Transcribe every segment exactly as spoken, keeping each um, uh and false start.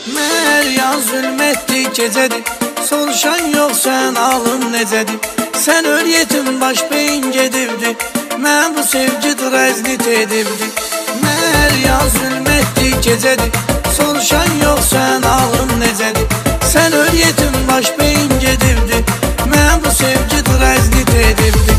Meğer ya zulmetti gecədir, soruşan yox sən alın necədir. Sən öl yetim baş beyin gedibdi, mən bu sevgi rəznit edibdi. Meğer ya zulmetti gecədir, soruşan yox sən alın necədir. Sən öl yetim baş beyin gedibdi, mən bu sevgi rəznit edibdi.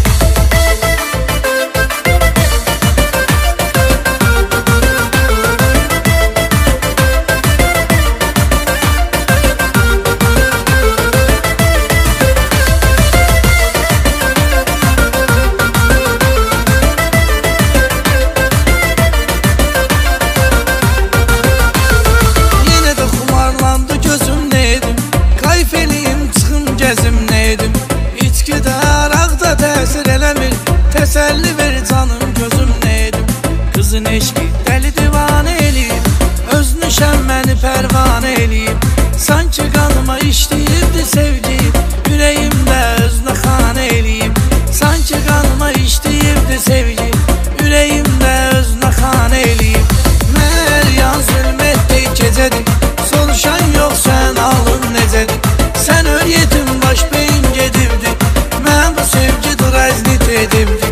Təsəlli ver canım gözüm nə edim. Qızın eşqi dəli divanə eləyib, özünü şəmməni pərvanə eləyib. Sanki qanıma işləyibdi sevgi, ürəyimdə özünə xanə eləyib. Sanki qanıma işləyibdi sevgi, ürəyimdə özünə xanə eləyib. Məgər yan zülm etdi gecədir, soruşan yox sən alın necədir. Sən öl yetim baş beyin gedibdi, mən bu sevgi rəznit edibdi.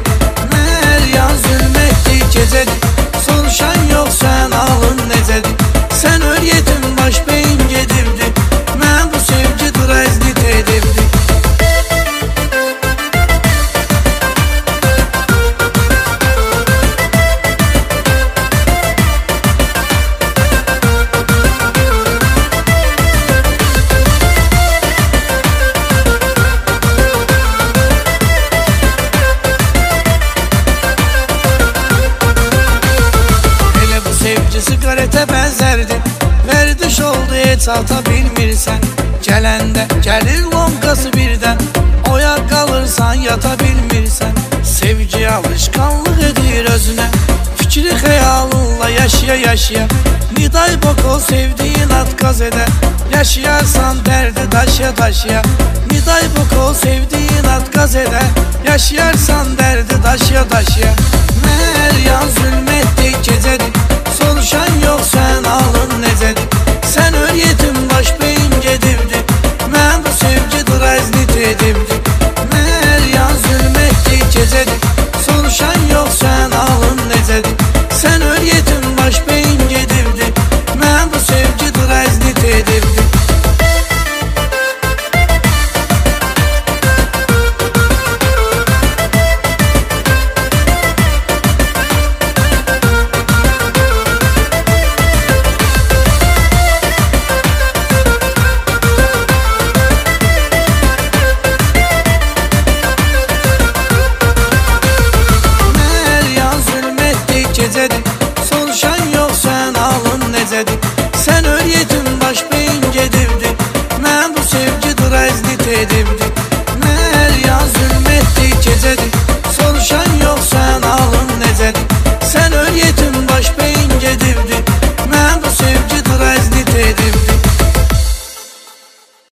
Soruşan yox sən alın necədir. Sən öl yetim baş beyin gedibdi, mən bu sevgi rəznit edibdi. Siqaretə bənzərdi, vərdiş oldu heç ata bilmirsən. Gələndə gəlir lonkası birdən, oyaq qalırsan yata bilmirsən. Sevgi alışqanlıq edir özünə, fikri xəyalınla yaşaya yaşaya. Niday boko sevdiyin atqaz edər, yaşayarsan dərdi daşıya daşıya. Niday boko sevdiyin atqaz edər, yaşayarsan dərdi daşıya daşıya. Məgər yan zülm etdi gecədir, soruşan yox sən al